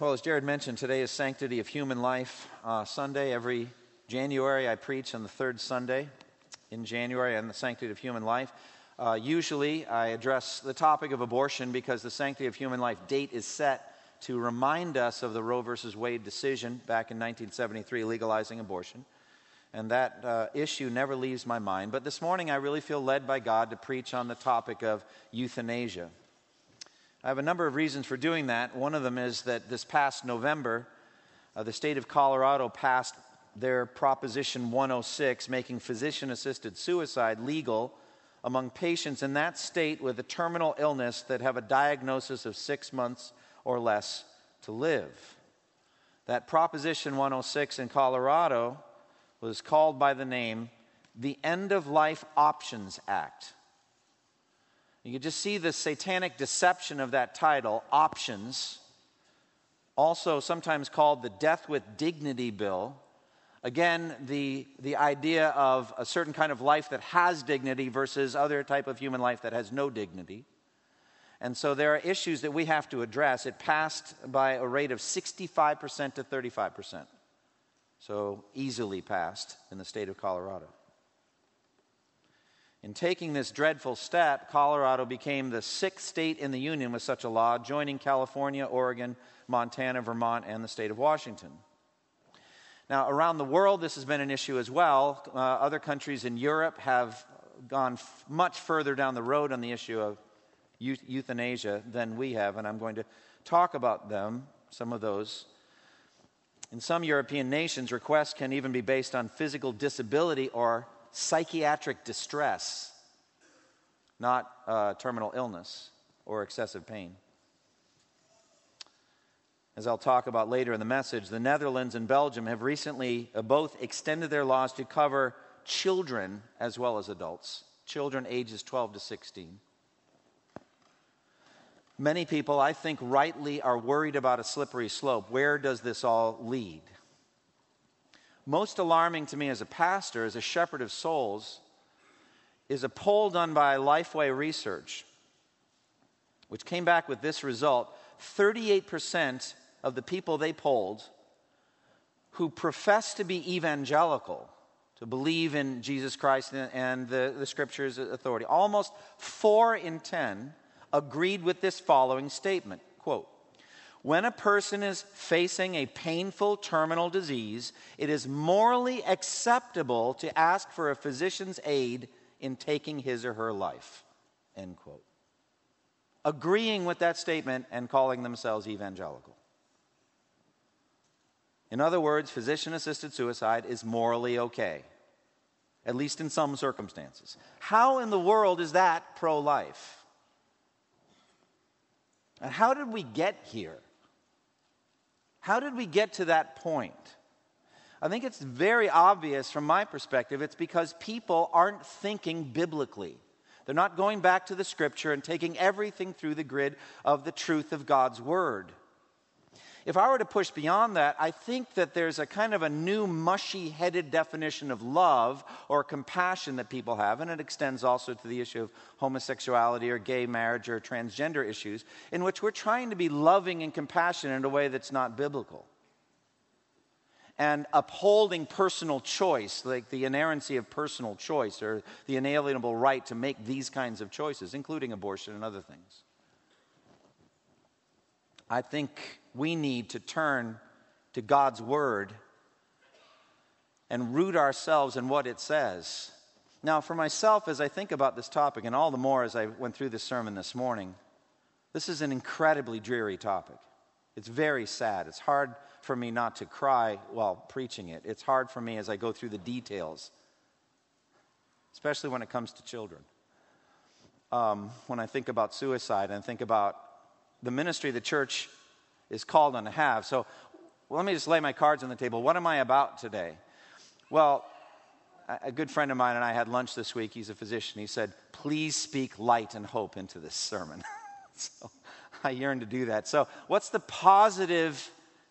Well, as Jared mentioned, today is Sanctity of Human Life Sunday. Every January I preach on the third Sunday in January on the Sanctity of Human Life. Usually I address the topic of abortion because the Sanctity of Human Life date is set to remind us of the Roe versus Wade decision back in 1973 legalizing abortion. And that issue never leaves my mind. But this morning I really feel led by God to preach on the topic of euthanasia. I have a number of reasons for doing that. One of them is that this past November, the state of Colorado passed their Proposition 106, making physician-assisted suicide legal among patients in that state with a terminal illness that have a diagnosis of 6 months or less to live. That Proposition 106 in Colorado was called by the name the End of Life Options Act. You can just see the satanic deception of that title, options, also sometimes called the Death with Dignity Bill. Again, the idea of a certain kind of life that has dignity versus other type of human life that has no dignity. And so there are issues that we have to address. It passed by a rate of 65% to 35%. So easily passed in the state of Colorado. In taking this dreadful step, Colorado became the sixth state in the union with such a law, joining California, Oregon, Montana, Vermont, and the state of Washington. Now, around the world, this has been an issue as well. Other countries in Europe have gone much further down the road on the issue of euthanasia than we have, and I'm going to talk about them, some of those. In some European nations, requests can even be based on physical disability or psychiatric distress, not terminal illness or excessive pain. As I'll talk about later in the message, the Netherlands and Belgium have recently both extended their laws to cover children as well as adults, children ages 12 to 16. Many people, I think rightly, are worried about a slippery slope. Where does this all lead? Most alarming to me as a pastor, as a shepherd of souls, is a poll done by Lifeway Research, which came back with this result. 38% of the people they polled who profess to be evangelical, to believe in Jesus Christ and the Scripture's authority, almost 4 in 10 agreed with this following statement, quote, "When a person is facing a painful terminal disease, it is morally acceptable to ask for a physician's aid in taking his or her life," end quote. Agreeing with that statement and calling themselves evangelical. In other words, physician-assisted suicide is morally okay, at least in some circumstances. How in the world is that pro-life? And how did we get here? How did we get to that point? I think it's very obvious from my perspective. It's because people aren't thinking biblically. They're not going back to the Scripture and taking everything through the grid of the truth of God's Word. If I were to push beyond that, I think that there's a kind of a new mushy-headed definition of love or compassion that people have, and it extends also to the issue of homosexuality or gay marriage or transgender issues, in which we're trying to be loving and compassionate in a way that's not biblical. And upholding personal choice, like the inerrancy of personal choice or the inalienable right to make these kinds of choices, including abortion and other things. I think we need to turn to God's Word and root ourselves in what it says. Now, for myself, as I think about this topic, and all the more as I went through this sermon this morning, this is an incredibly dreary topic. It's very sad. It's hard for me not to cry while preaching it. It's hard for me as I go through the details, especially when it comes to children. When I think about suicide and think about the ministry the church is called on to have. So let me just lay my cards on the table. What am I about today? Well, a good friend of mine and I had lunch this week. He's a physician. He said, "Please speak light and hope into this sermon." So I yearn to do that. So what's the positive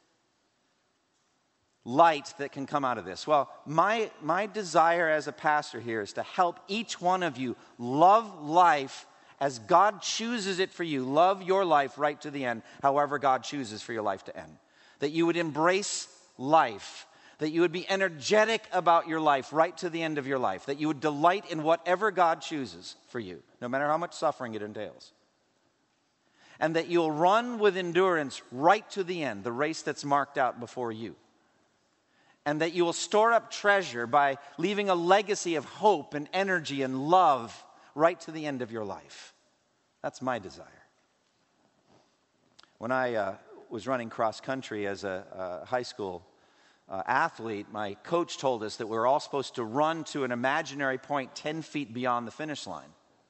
light that can come out of this? Well, my desire as a pastor here is to help each one of you love life as God chooses it for you. Love your life right to the end, however God chooses for your life to end. That you would embrace life. That you would be energetic about your life right to the end of your life. That you would delight in whatever God chooses for you, no matter how much suffering it entails. And that you'll run with endurance right to the end, the race that's marked out before you. And that you will store up treasure by leaving a legacy of hope and energy and love right to the end of your life. That's my desire. When I was running cross country as a high school athlete, my coach told us that we were all supposed to run to an imaginary point 10 feet beyond the finish line.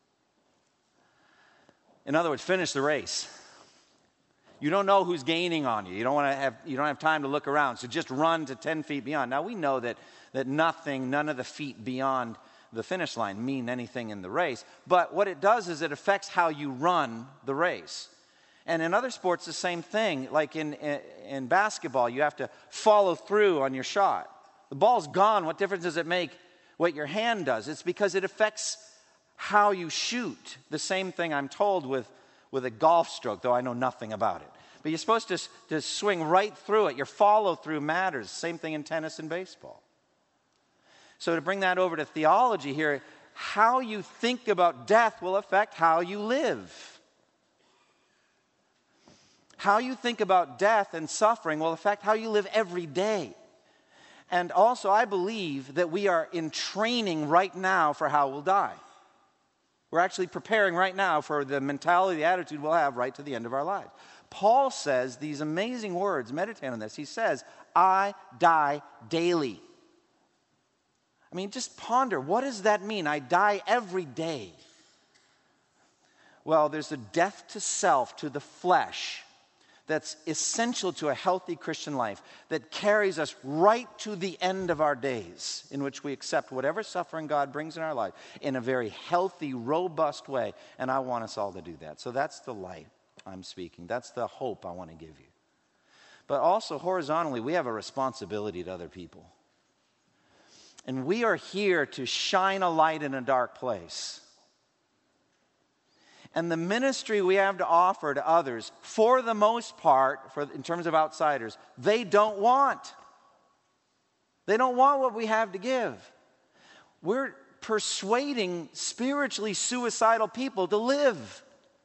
In other words, finish the race. You don't know who's gaining on you. You don't have time to look around. So just run to 10 feet beyond. Now we know that none of the feet beyond the finish line mean anything in the race. But what it does is it affects how you run the race. And in other sports, the same thing. Like in basketball, you have to follow through on your shot. The ball's gone. What difference does it make what your hand does? It's because it affects how you shoot. The same thing I'm told with a golf stroke, though I know nothing about it. But you're supposed to swing right through it. Your follow-through matters. Same thing in tennis and baseball. So to bring that over to theology here, how you think about death will affect how you live. How you think about death and suffering will affect how you live every day. And also, I believe that we are in training right now for how we'll die. We're actually preparing right now for the mentality, the attitude we'll have right to the end of our lives. Paul says these amazing words, meditate on this. He says, I die daily. I mean, just ponder, what does that mean? I die every day. Well, there's a death to self, to the flesh, that's essential to a healthy Christian life, that carries us right to the end of our days, in which we accept whatever suffering God brings in our life in a very healthy, robust way. And I want us all to do that. So that's the light I'm speaking. That's the hope I want to give you. But also, horizontally, we have a responsibility to other people. And we are here to shine a light in a dark place. And the ministry we have to offer to others, for the most part, in terms of outsiders, they don't want. They don't want what we have to give. We're persuading spiritually suicidal people to live.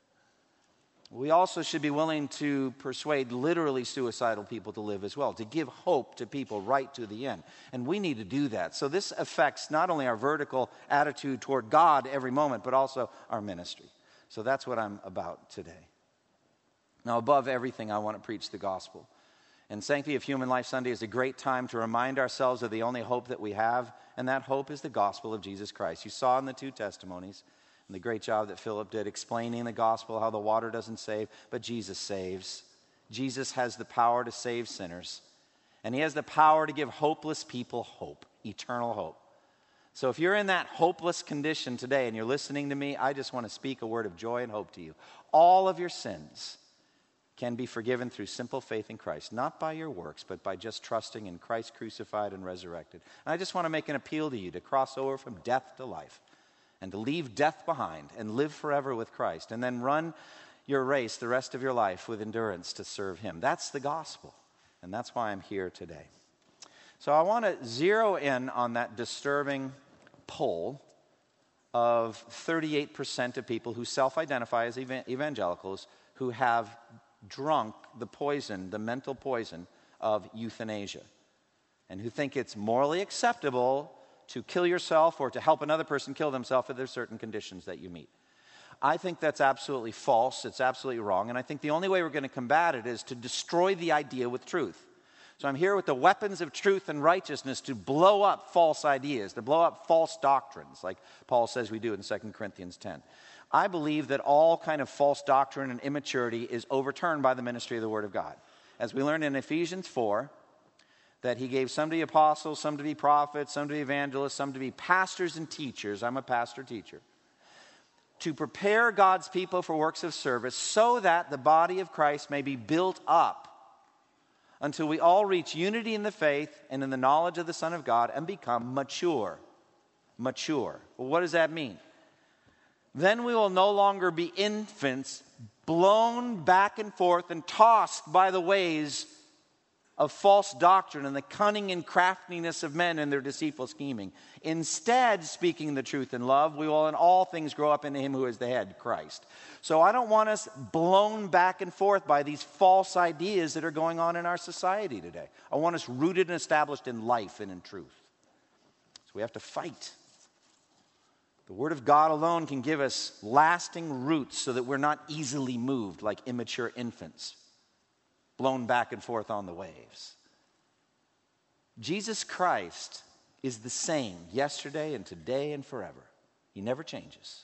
We also should be willing to persuade literally suicidal people to live as well, to give hope to people right to the end. And we need to do that. So this affects not only our vertical attitude toward God every moment, but also our ministry. So that's what I'm about today. Now, above everything, I want to preach the gospel. And Sanctity of Human Life Sunday is a great time to remind ourselves of the only hope that we have, and that hope is the gospel of Jesus Christ. You saw in the two testimonies, and the great job that Philip did explaining the gospel, how the water doesn't save, but Jesus saves. Jesus has the power to save sinners, and he has the power to give hopeless people hope, eternal hope. So if you're in that hopeless condition today and you're listening to me, I just want to speak a word of joy and hope to you. All of your sins can be forgiven through simple faith in Christ, not by your works, but by just trusting in Christ crucified and resurrected. And I just want to make an appeal to you to cross over from death to life and to leave death behind and live forever with Christ, and then run your race the rest of your life with endurance to serve him. That's the gospel, and that's why I'm here today. So I want to zero in on that disturbing poll of 38% of people who self-identify as evangelicals who have drunk the poison, the mental poison of euthanasia, and who think it's morally acceptable to kill yourself or to help another person kill themselves if there's certain conditions that you meet. I think that's absolutely false. It's absolutely wrong. And I think the only way we're going to combat it is to destroy the idea with truth. So I'm here with the weapons of truth and righteousness to blow up false ideas, to blow up false doctrines, like Paul says we do in 2 Corinthians 10. I believe that all kind of false doctrine and immaturity is overturned by the ministry of the Word of God. As we learned in Ephesians 4, that he gave some to be apostles, some to be prophets, some to be evangelists, some to be pastors and teachers. I'm a pastor-teacher. To prepare God's people for works of service so that the body of Christ may be built up until we all reach unity in the faith and in the knowledge of the Son of God and become mature. Mature. Well, what does that mean? Then we will no longer be infants, blown back and forth and tossed by the waves of false doctrine and the cunning and craftiness of men and their deceitful scheming. Instead, speaking the truth in love, we will in all things grow up into him who is the head, Christ. So I don't want us blown back and forth by these false ideas that are going on in our society today. I want us rooted and established in life and in truth. So we have to fight. The Word of God alone can give us lasting roots so that we're not easily moved like immature infants, blown back and forth on the waves. Jesus Christ is the same yesterday and today and forever. He never changes.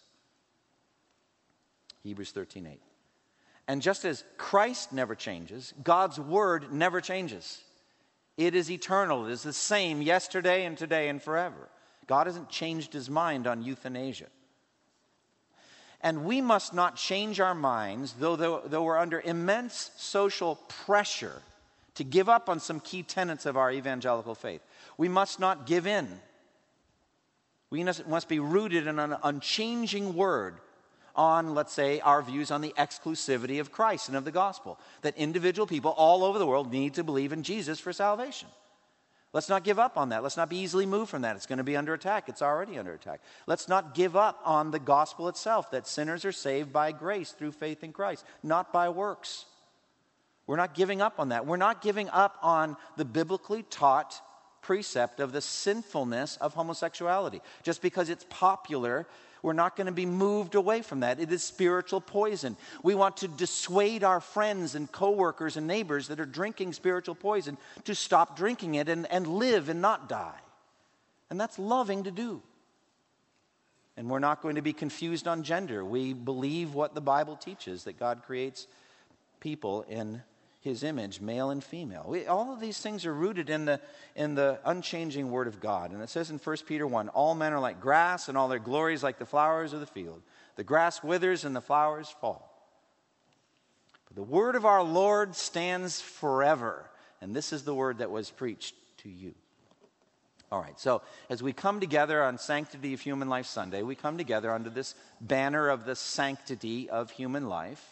Hebrews 13:8. And just as Christ never changes, God's word never changes. It is eternal. It is the same yesterday and today and forever. God hasn't changed his mind on euthanasia. And we must not change our minds, though we're under immense social pressure to give up on some key tenets of our evangelical faith. We must not give in. We must be rooted in an unchanging word on, let's say, our views on the exclusivity of Christ and of the gospel. That individual people all over the world need to believe in Jesus for salvation. Let's not give up on that. Let's not be easily moved from that. It's going to be under attack. It's already under attack. Let's not give up on the gospel itself, that sinners are saved by grace through faith in Christ, not by works. We're not giving up on that. We're not giving up on the biblically taught precept of the sinfulness of homosexuality. Just because it's popular, we're not going to be moved away from that. It is spiritual poison. We want to dissuade our friends and coworkers and neighbors that are drinking spiritual poison to stop drinking it and live and not die. And that's loving to do. And we're not going to be confused on gender. We believe what the Bible teaches, that God creates people in his image, male and female. All of these things are rooted in the unchanging word of God. And it says in 1 Peter 1, all men are like grass, and all their glory is like the flowers of the field. The grass withers and the flowers fall. But the word of our Lord stands forever. And this is the word that was preached to you. All right, so as we come together on Sanctity of Human Life Sunday, we come together under this banner of the sanctity of human life.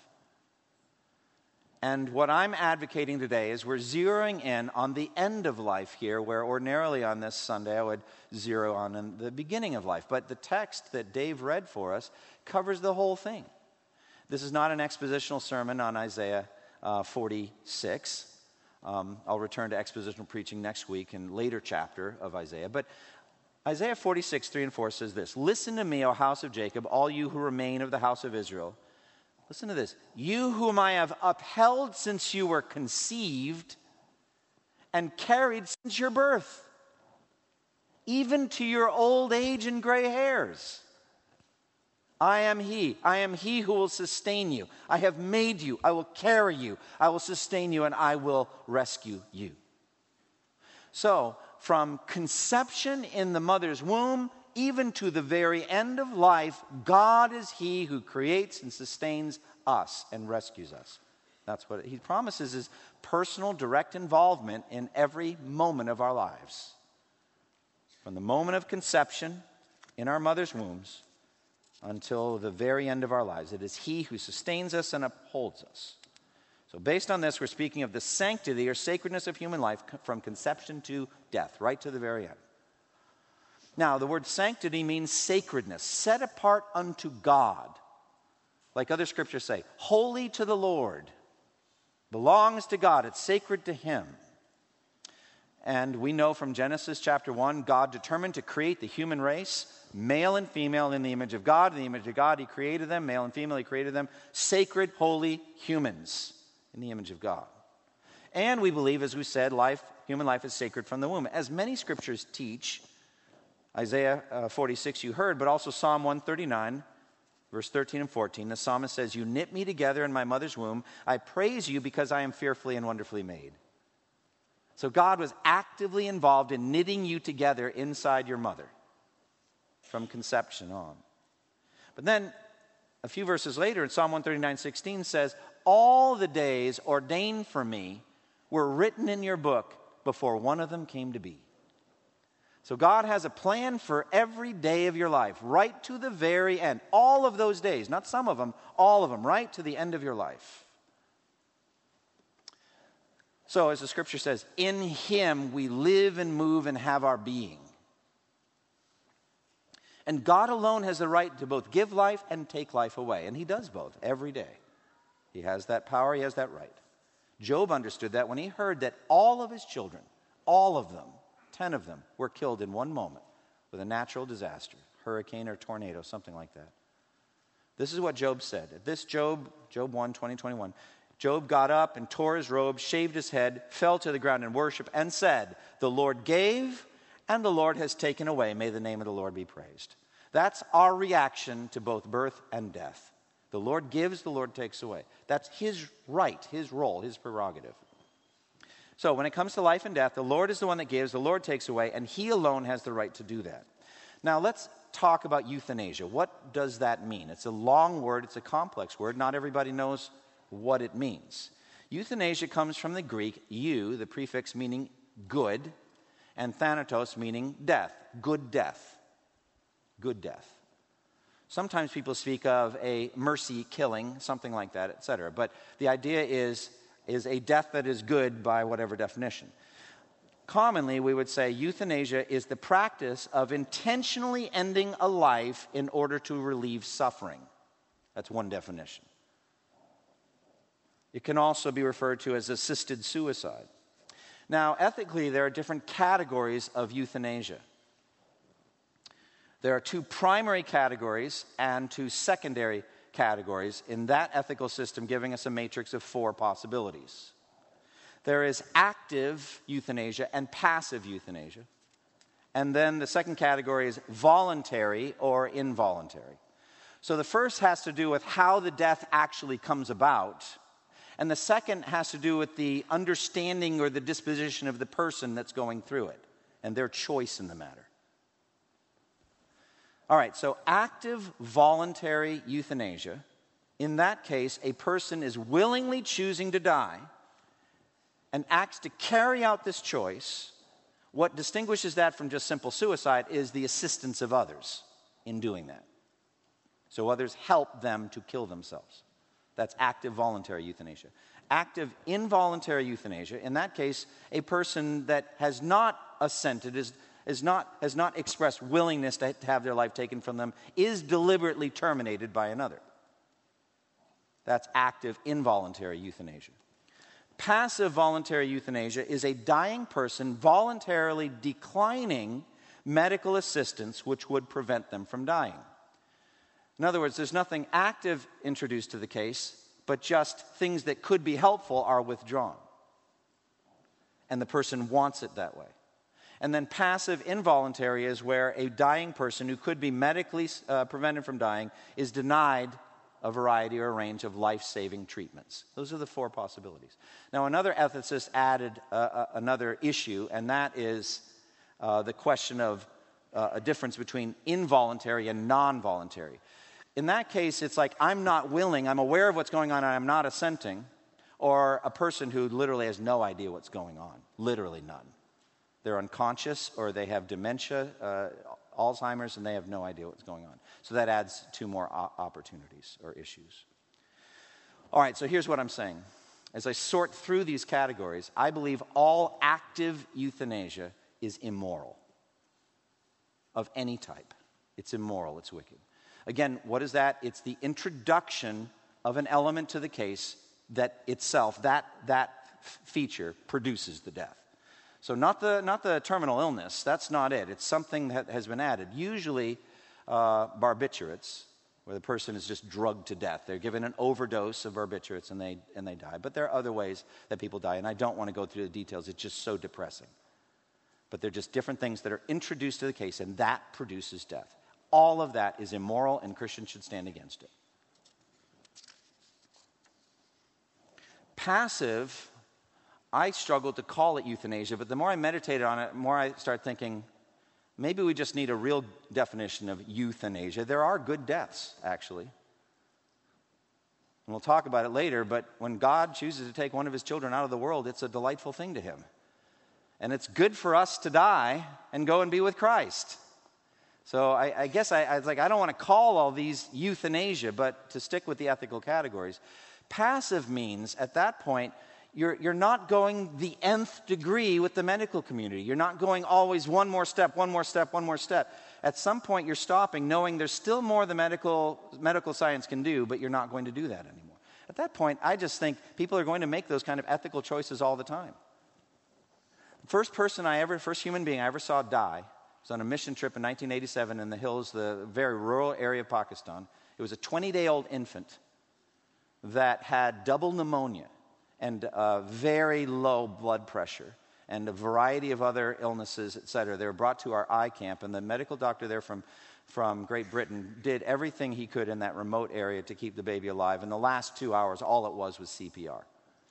And what I'm advocating today is we're zeroing in on the end of life here, where ordinarily on this Sunday I would zero on the beginning of life. But the text that Dave read for us covers the whole thing. This is not an expositional sermon on Isaiah 46. I'll return to expositional preaching next week in a later chapter of Isaiah. But Isaiah 46, 3 and 4 says this, listen to me, O house of Jacob, all you who remain of the house of Israel. Listen to this. You whom I have upheld since you were conceived and carried since your birth, even to your old age and gray hairs. I am he. I am he who will sustain you. I have made you. I will carry you. I will sustain you, and I will rescue you. So, from conception in the mother's womb, even to the very end of life, God is he who creates and sustains us and rescues us. That's what he promises, is personal, direct involvement in every moment of our lives. From the moment of conception in our mother's wombs until the very end of our lives. It is he who sustains us and upholds us. So based on this, we're speaking of the sanctity or sacredness of human life from conception to death, right to the very end. Now, the word sanctity means sacredness, set apart unto God. Like other scriptures say, holy to the Lord, belongs to God, it's sacred to him. And we know from Genesis chapter 1, God determined to create the human race, male and female in the image of God. In the image of God, he created them, male and female, he created them, sacred, holy humans in the image of God. And we believe, as we said, human life is sacred from the womb. As many scriptures teach, Isaiah 46 you heard, but also Psalm 139, verse 13 and 14. The psalmist says, you knit me together in my mother's womb. I praise you because I am fearfully and wonderfully made. So God was actively involved in knitting you together inside your mother from conception on. But then a few verses later in Psalm 139:16 says, all the days ordained for me were written in your book before one of them came to be. So God has a plan for every day of your life, right to the very end. All of those days, not some of them, all of them, right to the end of your life. So as the scripture says, in him we live and move and have our being. And God alone has the right to both give life and take life away. And he does both every day. He has that power, he has that right. Job understood that when he heard that all of his children, all of them, 10 of them, were killed in one moment with a natural disaster, hurricane or tornado, something like that. This is what Job said. At this Job 1, 20-21, Job got up and tore his robe, shaved his head, fell to the ground in worship, and said, "The Lord gave, and the Lord has taken away. May the name of the Lord be praised." That's our reaction to both birth and death. The Lord gives, the Lord takes away. That's his right, his role, his prerogative. So when it comes to life and death, the Lord is the one that gives, the Lord takes away, and he alone has the right to do that. Now let's talk about euthanasia. What does that mean? It's a long word, it's a complex word. Not everybody knows what it means. Euthanasia comes from the Greek eu, the prefix meaning good, and thanatos meaning death, good death. Good death. Sometimes people speak of a mercy killing, something like that, etc. But the idea is a death that is good by whatever definition. Commonly, we would say euthanasia is the practice of intentionally ending a life in order to relieve suffering. That's one definition. It can also be referred to as assisted suicide. Now, ethically, there are different categories of euthanasia. There are two primary categories and two secondary categories in that ethical system, giving us a matrix of 4 possibilities. There is active euthanasia and passive euthanasia. And then the second category is voluntary or involuntary. So the first has to do with how the death actually comes about. And the second has to do with the understanding or the disposition of the person that's going through it and their choice in the matter. All right, so active voluntary euthanasia, in that case, a person is willingly choosing to die and acts to carry out this choice. What distinguishes that from just simple suicide is the assistance of others in doing that. So others help them to kill themselves. That's active voluntary euthanasia. Active involuntary euthanasia, in that case, a person that has not assented, has not expressed willingness to have their life taken from them, is deliberately terminated by another. That's active involuntary euthanasia. Passive voluntary euthanasia is a dying person voluntarily declining medical assistance which would prevent them from dying. In other words, there's nothing active introduced to the case, but just things that could be helpful are withdrawn. And the person wants it that way. And then passive involuntary is where a dying person who could be medically prevented from dying is denied a variety or a range of life-saving treatments. Those are the 4 possibilities. Now, another ethicist added another issue, and that is the question of a difference between involuntary and non-voluntary. In that case, it's like I'm not willing, I'm aware of what's going on, and I'm not assenting, or a person who literally has no idea what's going on, literally none. They're unconscious or they have dementia, Alzheimer's, and they have no idea what's going on. So that adds 2 more opportunities or issues. All right, so here's what I'm saying. As I sort through these categories, I believe all active euthanasia is immoral of any type. It's immoral, it's wicked. Again, what is that? It's the introduction of an element to the case that itself, that feature produces the death. So not the terminal illness, that's not it. It's something that has been added. Usually barbiturates, where the person is just drugged to death. They're given an overdose of barbiturates and they die. But there are other ways that people die, and I don't want to go through the details. It's just so depressing. But they're just different things that are introduced to the case, and that produces death. All of that is immoral, and Christians should stand against it. Passive, I struggled to call it euthanasia, but the more I meditated on it, the more I start thinking, maybe we just need a real definition of euthanasia. There are good deaths, actually. And we'll talk about it later, but when God chooses to take one of his children out of the world, it's a delightful thing to him. And it's good for us to die and go and be with Christ. So I guess I was like, I don't want to call all these euthanasia, but to stick with the ethical categories. Passive means, at that point, you're not going the nth degree with the medical community. You're not going always one more step. At some point, you're stopping, knowing there's still more the medical science can do, but you're not going to do that anymore. At that point, I just think people are going to make those kind of ethical choices all the time. The first human being I ever saw die was on a mission trip in 1987 in the hills, the very rural area of Pakistan. It was a 20-day-old infant that had double pneumonia and very low blood pressure and a variety of other illnesses, etc. They were brought to our eye camp, and the medical doctor there from Great Britain did everything he could in that remote area to keep the baby alive. In the last 2 hours, all it was CPR.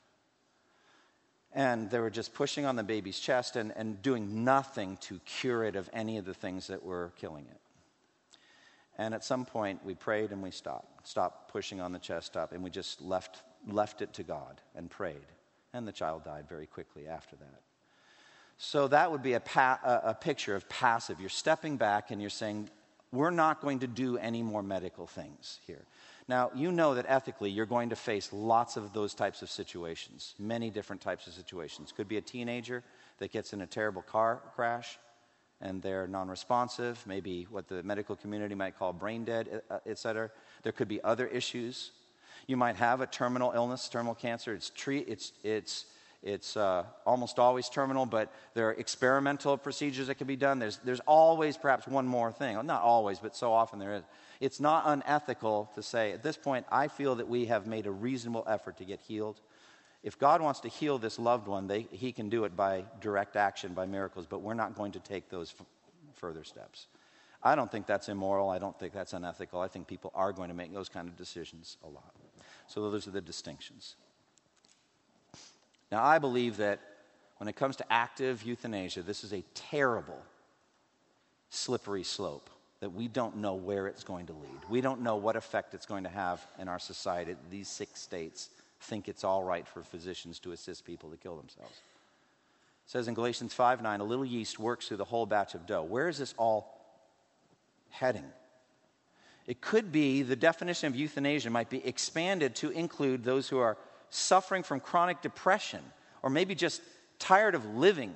And they were just pushing on the baby's chest and doing nothing to cure it of any of the things that were killing it. And at some point, we prayed and we stopped pushing on the chest, and we just left it to God and prayed. And the child died very quickly after that. So that would be a picture of passive. You're stepping back and you're saying, we're not going to do any more medical things here. Now, you know that ethically you're going to face lots of those types of situations, many different types of situations. Could be a teenager that gets in a terrible car crash and they're non-responsive, maybe what the medical community might call brain dead, etc. There could be other issues. You might have a terminal illness, terminal cancer. It's almost always terminal, but there are experimental procedures that can be done. There's always perhaps one more thing. Well, not always, but so often there is. It's not unethical to say, at this point, I feel that we have made a reasonable effort to get healed. If God wants to heal this loved one, he can do it by direct action, by miracles, but we're not going to take those further steps. I don't think that's immoral. I don't think that's unethical. I think people are going to make those kind of decisions a lot. So those are the distinctions. Now, I believe that when it comes to active euthanasia, this is a terrible, slippery slope that we don't know where it's going to lead. We don't know what effect it's going to have in our society. These 6 states think it's all right for physicians to assist people to kill themselves. It says in Galatians 5:9, a little yeast works through the whole batch of dough. Where is this all heading? It could be the definition of euthanasia might be expanded to include those who are suffering from chronic depression, or maybe just tired of living,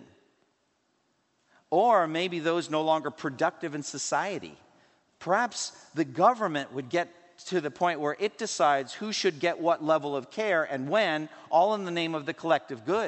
or maybe those no longer productive in society. Perhaps the government would get to the point where it decides who should get what level of care and when, all in the name of the collective good.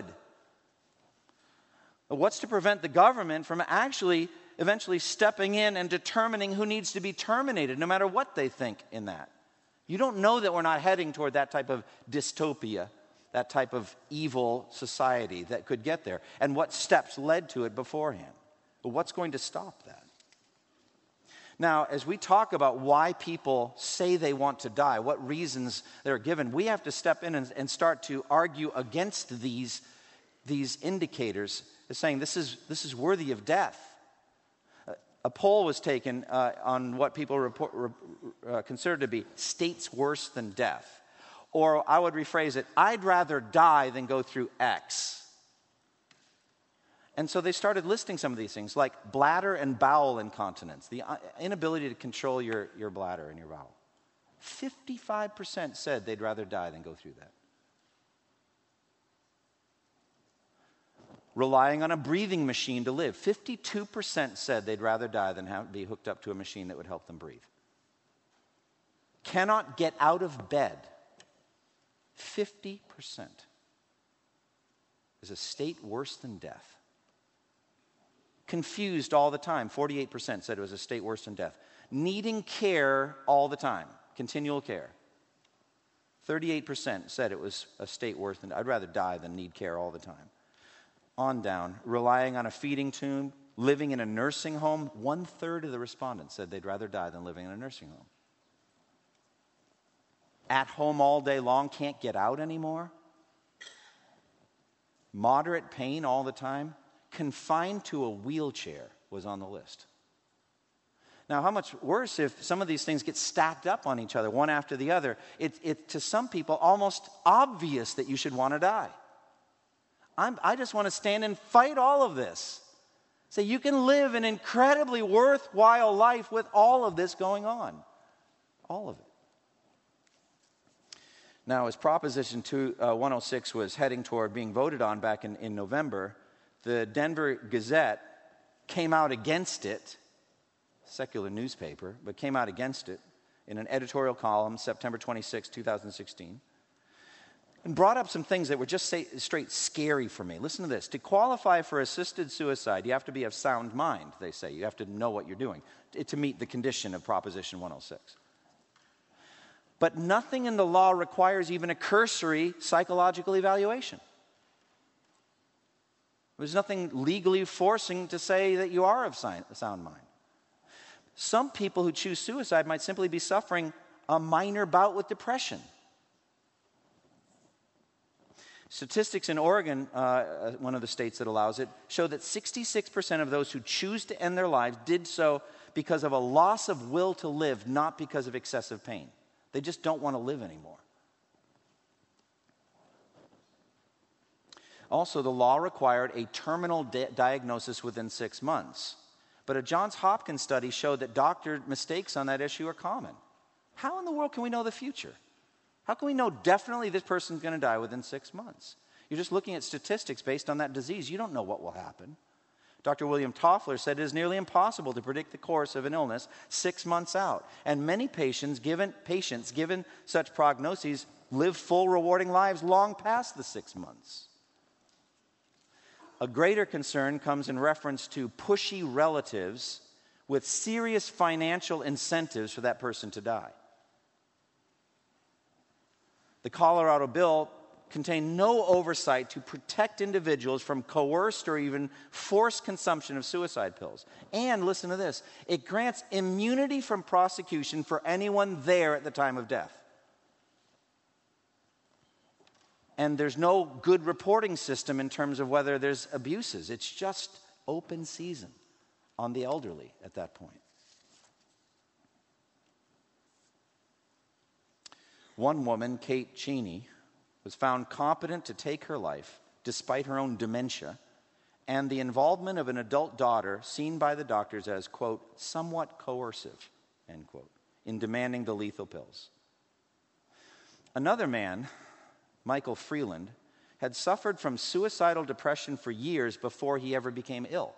But what's to prevent the government from actually eventually stepping in and determining who needs to be terminated, no matter what they think in that? You don't know that we're not heading toward that type of dystopia, that type of evil society that could get there, and what steps led to it beforehand. But what's going to stop that? Now, as we talk about why people say they want to die, what reasons they're given, we have to step in and start to argue against these indicators as saying this is worthy of death. A poll was taken on what people consider to be states worse than death. Or I would rephrase it, I'd rather die than go through X. And so they started listing some of these things, like bladder and bowel incontinence, the inability to control your bladder and your bowel. 55% said they'd rather die than go through that. Relying on a breathing machine to live. 52% said they'd rather die than be hooked up to a machine that would help them breathe. Cannot get out of bed. 50% is a state worse than death. Confused all the time. 48% said it was a state worse than death. Needing care all the time. Continual care. 38% said it was a state worse than, I'd rather die than need care all the time. On down. Relying on a feeding tube. Living in a nursing home. 1/3 of the respondents said they'd rather die than living in a nursing home. At home all day long, can't get out anymore. Moderate pain all the time. Confined to a wheelchair was on the list. Now, how much worse if some of these things get stacked up on each other, one after the other? It's to some people almost obvious that you should want to die. I just want to stand and fight all of this. Say, you can live an incredibly worthwhile life with all of this going on. All of it. Now, as Proposition 106 was heading toward being voted on back in November, the Denver Gazette came out against it, secular newspaper, but came out against it in an editorial column, September 26, 2016, and brought up some things that were just straight scary for me. Listen to this. To qualify for assisted suicide, you have to be of sound mind, they say. You have to know what you're doing to meet the condition of Proposition 106. But nothing in the law requires even a cursory psychological evaluation. There's nothing legally forcing to say that you are of sound mind. Some people who choose suicide might simply be suffering a minor bout with depression. Statistics in Oregon, one of the states that allows it, show that 66% of those who choose to end their lives did so because of a loss of will to live, not because of excessive pain. They just don't want to live anymore. Also, the law required a terminal diagnosis within 6 months. But a Johns Hopkins study showed that doctor mistakes on that issue are common. How in the world can we know the future? How can we know definitely this person's going to die within 6 months? You're just looking at statistics based on that disease. You don't know what will happen. Dr. William Toffler said it is nearly impossible to predict the course of an illness 6 months out. And many patients given such prognoses live full, rewarding lives long past the 6 months. A greater concern comes in reference to pushy relatives with serious financial incentives for that person to die. The Colorado bill contained no oversight to protect individuals from coerced or even forced consumption of suicide pills. And listen to this, it grants immunity from prosecution for anyone there at the time of death. And there's no good reporting system in terms of whether there's abuses. It's just open season on the elderly at that point. One woman, Kate Cheney, was found competent to take her life despite her own dementia and the involvement of an adult daughter seen by the doctors as, quote, somewhat coercive, end quote, in demanding the lethal pills. Another man, Michael Freeland, had suffered from suicidal depression for years before he ever became ill.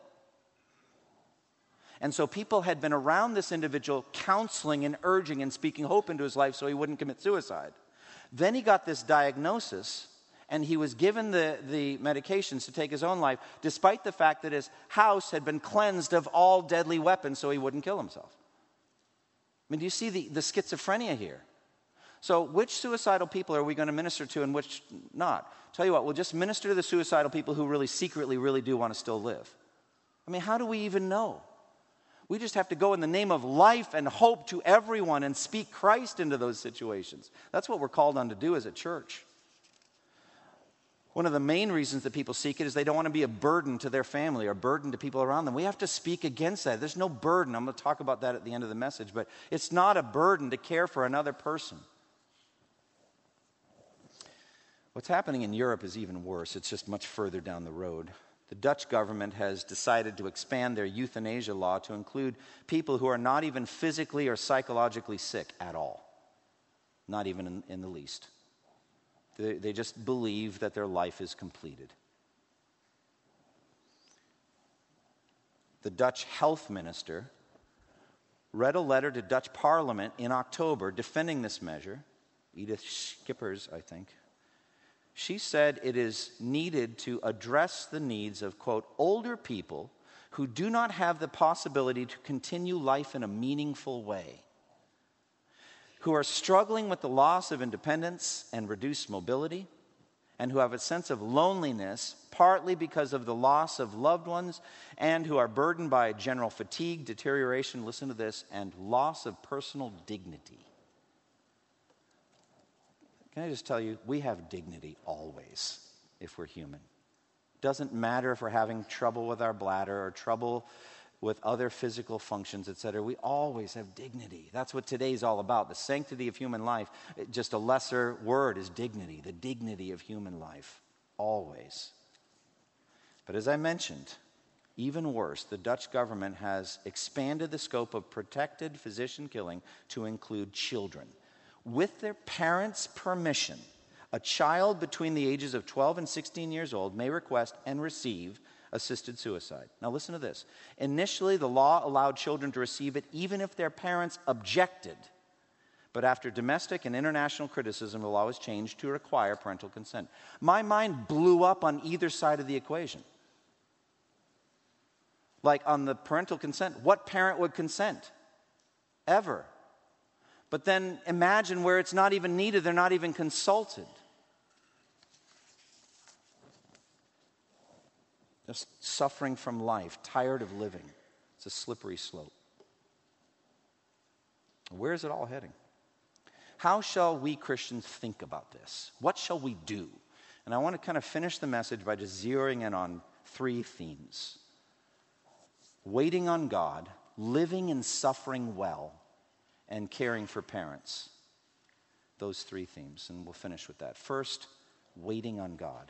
And so people had been around this individual counseling and urging and speaking hope into his life so he wouldn't commit suicide. Then he got this diagnosis, and he was given the medications to take his own life, despite the fact that his house had been cleansed of all deadly weapons so he wouldn't kill himself. I mean, do you see the schizophrenia here? So which suicidal people are we going to minister to and which not? Tell you what, we'll just minister to the suicidal people who really secretly really do want to still live. I mean, how do we even know? We just have to go in the name of life and hope to everyone and speak Christ into those situations. That's what we're called on to do as a church. One of the main reasons that people seek it is they don't want to be a burden to their family or a burden to people around them. We have to speak against that. There's no burden. I'm going to talk about that at the end of the message, but it's not a burden to care for another person. What's happening in Europe is even worse. It's just much further down the road. The Dutch government has decided to expand their euthanasia law to include people who are not even physically or psychologically sick at all. Not even in the least. They just believe that their life is completed. The Dutch health minister read a letter to Dutch Parliament in October defending this measure. Edith Schippers, I think. She said it is needed to address the needs of, quote, older people who do not have the possibility to continue life in a meaningful way, who are struggling with the loss of independence and reduced mobility, and who have a sense of loneliness, partly because of the loss of loved ones, and who are burdened by general fatigue, deterioration, listen to this, and loss of personal dignity. Can I just tell you, we have dignity always if we're human. Doesn't matter if we're having trouble with our bladder or trouble with other physical functions, etc. We always have dignity. That's what today's all about. The sanctity of human life, just a lesser word is dignity, the dignity of human life, always. But as I mentioned, even worse, the Dutch government has expanded the scope of protected physician killing to include children. With their parents' permission, a child between the ages of 12 and 16 years old may request and receive assisted suicide. Now listen to this. Initially, the law allowed children to receive it even if their parents objected. But after domestic and international criticism, the law was changed to require parental consent. My mind blew up on either side of the equation. Like on the parental consent, what parent would consent? Ever. But then imagine where it's not even needed, they're not even consulted. Just suffering from life, tired of living. It's a slippery slope. Where is it all heading? How shall we Christians think about this? What shall we do? And I want to kind of finish the message by just zeroing in on three themes. Waiting on God, living and suffering well, and caring for parents. Those three themes, and we'll finish with that. First, waiting on God.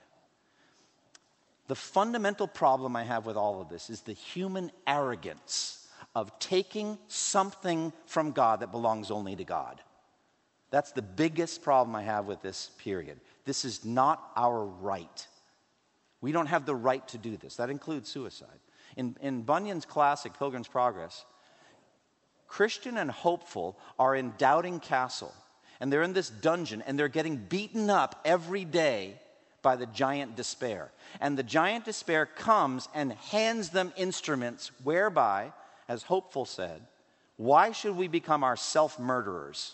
The fundamental problem I have with all of this is the human arrogance of taking something from God that belongs only to God. That's the biggest problem I have with this period. This is not our right. We don't have the right to do this. That includes suicide. In Bunyan's classic, Pilgrim's Progress, Christian and hopeful are in Doubting Castle, and they're in this dungeon, and they're getting beaten up every day by the giant Despair. And the giant Despair comes and hands them instruments whereby, as Hopeful said, why should we become our self-murderers?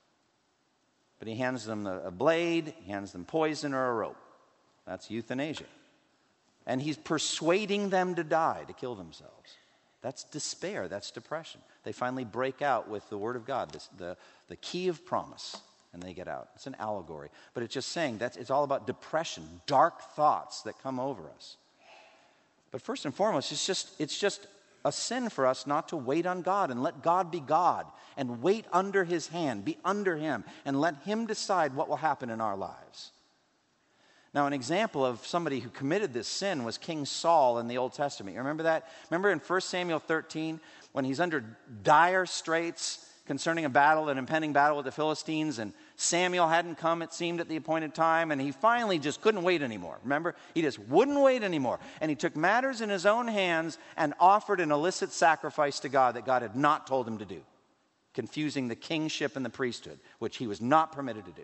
But he hands them a blade, he hands them poison or a rope. That's euthanasia. And he's persuading them to die, to kill themselves. That's despair, that's depression. They finally break out with the word of God, the key of promise, and they get out. It's an allegory. But it's just saying that it's all about depression, dark thoughts that come over us. But first and foremost, it's just a sin for us not to wait on God and let God be God and wait under his hand, be under him, and let him decide what will happen in our lives. Now, an example of somebody who committed this sin was King Saul in the Old Testament. You remember that? Remember in 1 Samuel 13, when he's under dire straits concerning a battle, an impending battle with the Philistines, and Samuel hadn't come, it seemed, at the appointed time, and he finally just couldn't wait anymore. Remember? He just wouldn't wait anymore. And he took matters in his own hands and offered an illicit sacrifice to God that God had not told him to do, confusing the kingship and the priesthood, which he was not permitted to do.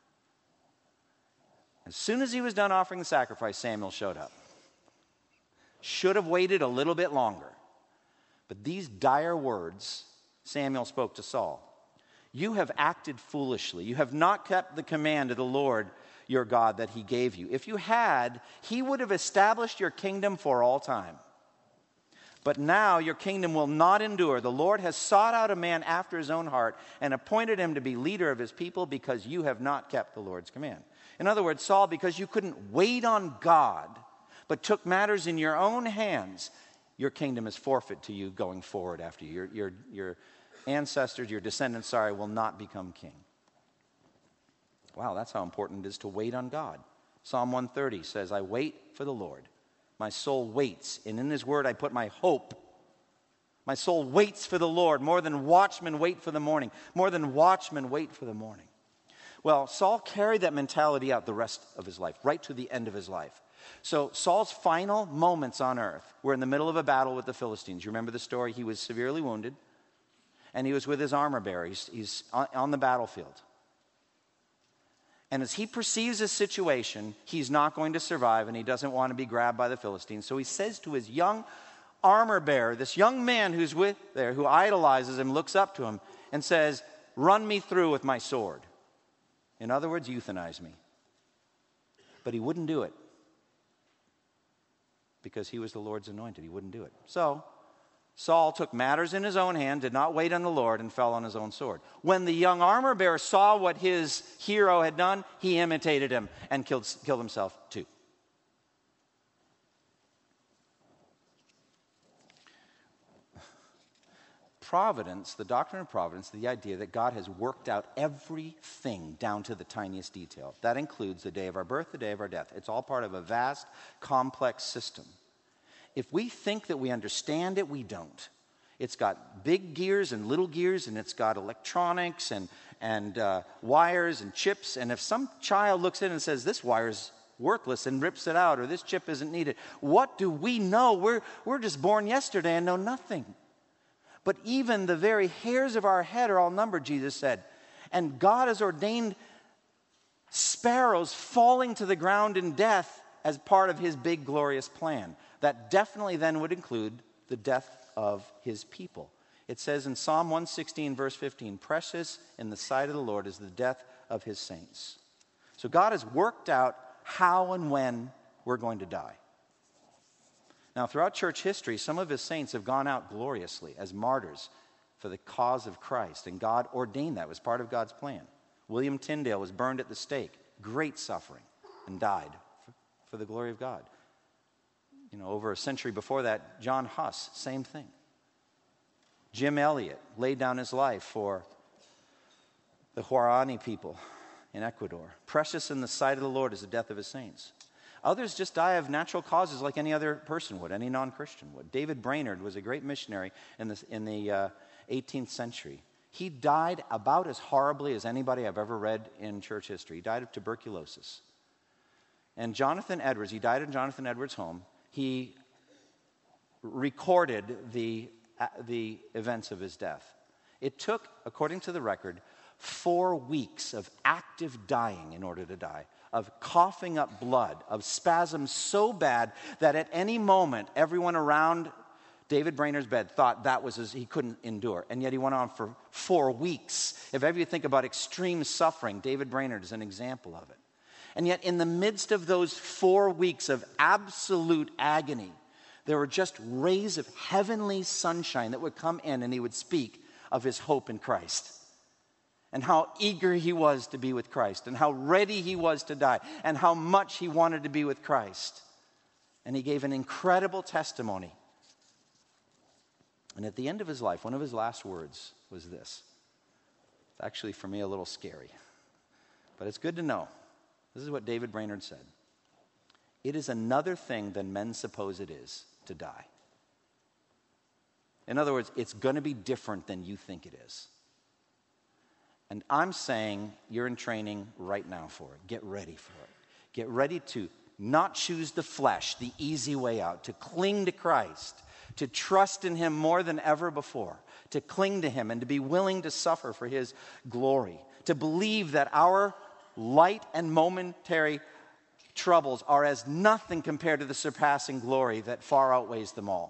As soon as he was done offering the sacrifice, Samuel showed up. Should have waited a little bit longer. But these dire words Samuel spoke to Saul. You have acted foolishly. You have not kept the command of the Lord your God that he gave you. If you had, he would have established your kingdom for all time. But now your kingdom will not endure. The Lord has sought out a man after his own heart and appointed him to be leader of his people because you have not kept the Lord's command. In other words, Saul, because you couldn't wait on God, but took matters in your own hands, your kingdom is forfeit to you going forward after you. Your ancestors, your descendants, will not become king. Wow, that's how important it is to wait on God. Psalm 130 says, I wait for the Lord. My soul waits, and in his word I put my hope. My soul waits for the Lord more than watchmen wait for the morning. More than watchmen wait for the morning. Well, Saul carried that mentality out the rest of his life, right to the end of his life. So Saul's final moments on earth were in the middle of a battle with the Philistines. You remember the story? He was severely wounded, and he was with his armor bearer. He's on the battlefield. And as he perceives his situation, he's not going to survive, and he doesn't want to be grabbed by the Philistines. So he says to his young armor bearer, this young man who's with there, who idolizes him, looks up to him, and says, run me through with my sword. In other words, euthanize me. But he wouldn't do it because he was the Lord's anointed. He wouldn't do it. So Saul took matters in his own hand, did not wait on the Lord, and fell on his own sword. When the young armor bearer saw what his hero had done, he imitated him and killed himself too. Providence, the doctrine of providence, the idea that God has worked out everything down to the tiniest detail. That includes the day of our birth, the day of our death. It's all part of a vast, complex system. if we think that we understand it, we don't. It's got big gears and little gears, and it's got electronics and wires and chips. And if some child looks in and says, this wire's worthless, and rips it out, or this chip isn't needed, what do we know? We're just born yesterday and know nothing. But even the very hairs of our head are all numbered, Jesus said. And God has ordained sparrows falling to the ground in death as part of his big, glorious plan. That definitely then would include the death of his people. It says in Psalm 116, verse 15, precious in the sight of the Lord is the death of his saints. So God has worked out how and when we're going to die. Now, throughout church history, some of his saints have gone out gloriously as martyrs for the cause of Christ, and God ordained that. It was part of God's plan. William Tyndale was burned at the stake, great suffering, and died for the glory of God. Over a century before that, John Huss, same thing. Jim Elliot laid down his life for the Huarani people in Ecuador. Precious in the sight of the Lord is the death of his saints. Others just die of natural causes like any other person would, any non-Christian would. David Brainerd was a great missionary in the 18th century. He died about as horribly as anybody I've ever read in church history. He died of tuberculosis. And Jonathan Edwards, he died in Jonathan Edwards' home. He recorded the events of his death. It took, according to the record, 4 weeks of active dying in order to die, of coughing up blood, of spasms so bad that at any moment, everyone around David Brainerd's bed thought that was he couldn't endure. And yet he went on for 4 weeks. If ever you think about extreme suffering, David Brainerd is an example of it. And yet in the midst of those 4 weeks of absolute agony, there were just rays of heavenly sunshine that would come in, and he would speak of his hope in Christ. And how eager he was to be with Christ, and how ready he was to die, and how much he wanted to be with Christ. And he gave an incredible testimony. And at the end of his life, one of his last words was this. It's actually, for me, a little scary. But it's good to know. This is what David Brainerd said. It is another thing than men suppose it is to die. In other words, it's going to be different than you think it is. And I'm saying you're in training right now for it. Get ready for it. Get ready to not choose the flesh, the easy way out, to cling to Christ, to trust in him more than ever before, to cling to him and to be willing to suffer for his glory, to believe that our light and momentary troubles are as nothing compared to the surpassing glory that far outweighs them all.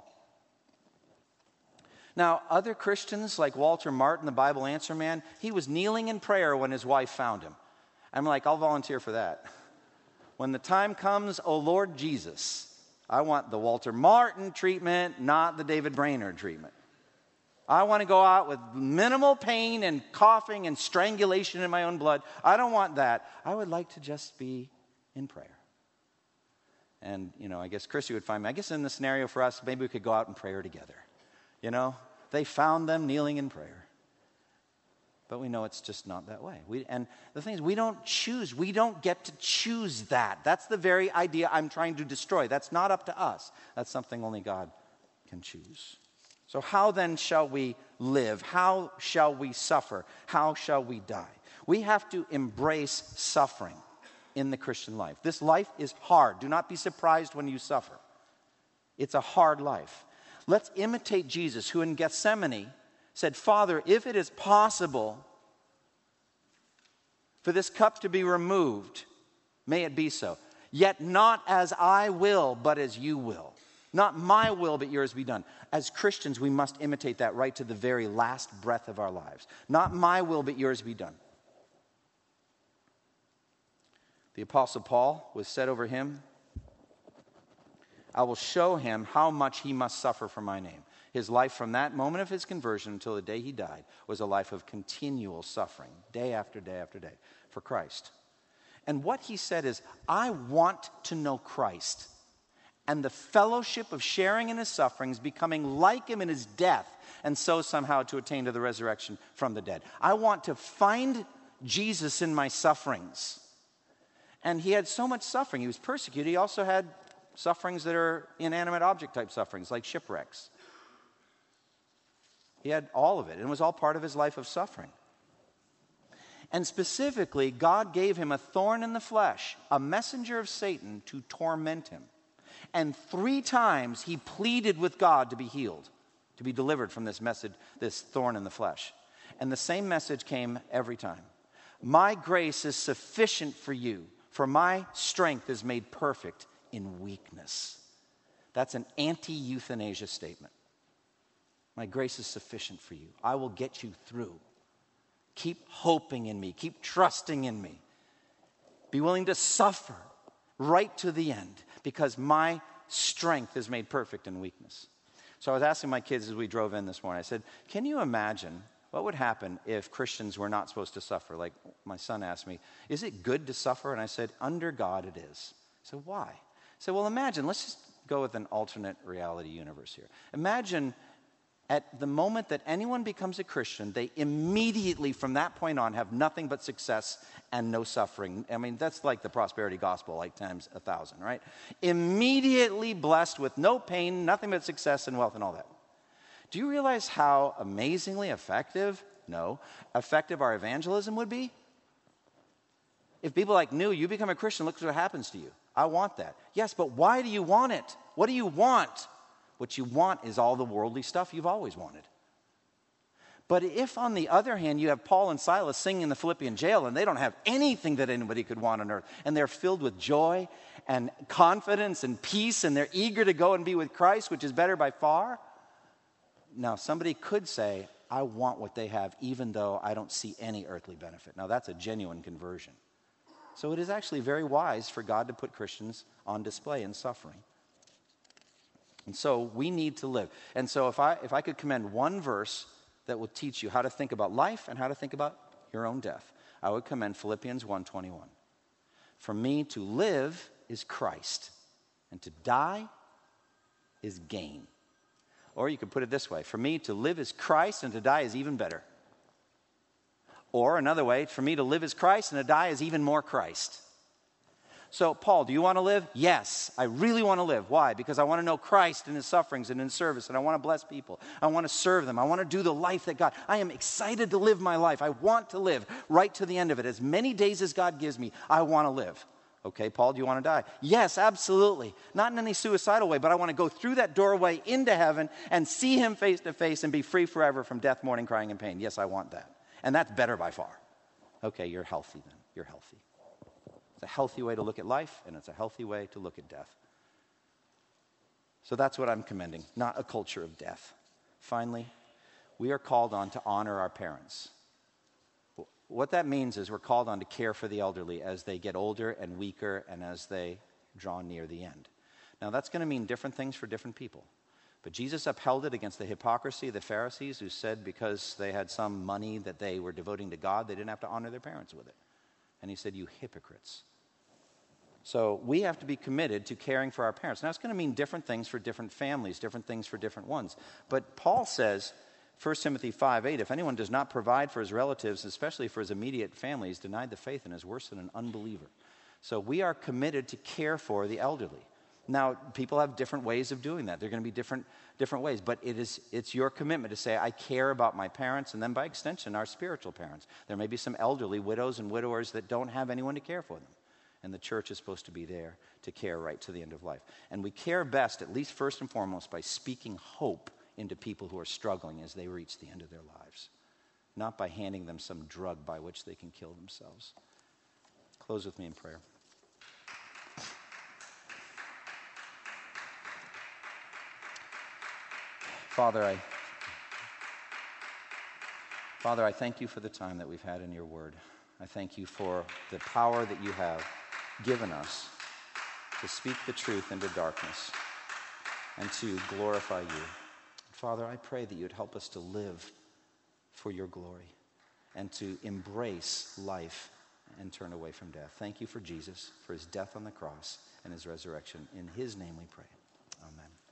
Now, other Christians like Walter Martin, the Bible Answer Man, he was kneeling in prayer when his wife found him. I'm like, I'll volunteer for that. When the time comes, oh Lord Jesus, I want the Walter Martin treatment, not the David Brainerd treatment. I want to go out with minimal pain and coughing and strangulation in my own blood. I don't want that. I would like to just be in prayer. And, I guess Christy would find me. I guess in the scenario for us, maybe we could go out in prayer together. They found them kneeling in prayer. But we know it's just not that way. And the thing is, we don't choose. We don't get to choose that. That's the very idea I'm trying to destroy. That's not up to us. That's something only God can choose. So how then shall we live? How shall we suffer? How shall we die? We have to embrace suffering in the Christian life. This life is hard. Do not be surprised when you suffer. It's a hard life. Let's imitate Jesus, who in Gethsemane said, Father, if it is possible for this cup to be removed, may it be so. Yet not as I will, but as you will. Not my will, but yours be done. As Christians, we must imitate that right to the very last breath of our lives. Not my will, but yours be done. The Apostle Paul was said over him, I will show him how much he must suffer for my name. His life from that moment of his conversion until the day he died was a life of continual suffering, day after day after day, for Christ. And what he said is, I want to know Christ and the fellowship of sharing in his sufferings, becoming like him in his death, and so somehow to attain to the resurrection from the dead. I want to find Jesus in my sufferings. And he had so much suffering. He was persecuted. He also had sufferings that are inanimate object type sufferings, like shipwrecks. He had all of it, and it was all part of his life of suffering. And specifically, God gave him a thorn in the flesh, a messenger of Satan to torment him. And 3 times he pleaded with God to be healed, to be delivered from this message, this thorn in the flesh. And the same message came every time. My grace is sufficient for you, for my strength is made perfect in weakness. That's an anti-euthanasia statement. My grace is sufficient for you. I will get you through. Keep hoping in me. Keep trusting in me. Be willing to suffer right to the end, because my strength is made perfect in weakness. So I was asking my kids as we drove in this morning, I said, can you imagine what would happen if Christians were not supposed to suffer? Like my son asked me, is it good to suffer? And I said, under God it is. I said, why? I said, well, imagine, let's just go with an alternate reality universe here. Imagine at the moment that anyone becomes a Christian, they immediately from that point on have nothing but success and no suffering. I mean, that's like the prosperity gospel, like times 1,000, right? Immediately blessed with no pain, nothing but success and wealth and all that. Do you realize how amazingly effective our evangelism would be? If people knew you become a Christian, look what happens to you. I want that. Yes, but why do you want it? What do you want? What you want is all the worldly stuff you've always wanted. But if, on the other hand, you have Paul and Silas singing in the Philippian jail, and they don't have anything that anybody could want on earth, and they're filled with joy and confidence and peace, and they're eager to go and be with Christ, which is better by far. Now, somebody could say, I want what they have, even though I don't see any earthly benefit. Now, that's a genuine conversion. So it is actually very wise for God to put Christians on display in suffering. And so we need to live. And so if I could commend one verse that will teach you how to think about life and how to think about your own death, I would commend Philippians 1:21. For me to live is Christ, and to die is gain. Or you could put it this way: for me to live is Christ, and to die is even better. Or another way, for me to live is Christ, and to die is even more Christ. So, Paul, do you want to live? Yes, I really want to live. Why? Because I want to know Christ in his sufferings and in service, and I want to bless people. I want to serve them. I want to do the life that God... I am excited to live my life. I want to live right to the end of it. As many days as God gives me, I want to live. Okay, Paul, do you want to die? Yes, absolutely. Not in any suicidal way, but I want to go through that doorway into heaven and see him face to face and be free forever from death, mourning, crying, and pain. Yes, I want that. And that's better by far. Okay, you're healthy then. You're healthy. It's a healthy way to look at life, and it's a healthy way to look at death. So that's what I'm commending, not a culture of death. Finally, we are called on to honor our parents. What that means is we're called on to care for the elderly as they get older and weaker and as they draw near the end. Now, that's going to mean different things for different people. But Jesus upheld it against the hypocrisy of the Pharisees, who said because they had some money that they were devoting to God, they didn't have to honor their parents with it. And he said, you hypocrites. So we have to be committed to caring for our parents. Now, it's going to mean different things for different families, different things for different ones. But Paul says, 1 Timothy 5:8, if anyone does not provide for his relatives, especially for his immediate family, he's denied the faith and is worse than an unbeliever. So we are committed to care for the elderly. Now, people have different ways of doing that. There are going to be different ways. But it's your commitment to say, I care about my parents, and then by extension, our spiritual parents. There may be some elderly widows and widowers that don't have anyone to care for them. And the church is supposed to be there to care right to the end of life. And we care best, at least first and foremost, by speaking hope into people who are struggling as they reach the end of their lives. Not by handing them some drug by which they can kill themselves. Close with me in prayer. Father, I thank you for the time that we've had in your word. I thank you for the power that you have given us to speak the truth into darkness and to glorify you. Father, I pray that you'd help us to live for your glory and to embrace life and turn away from death. Thank you for Jesus, for his death on the cross and his resurrection. In his name we pray. Amen.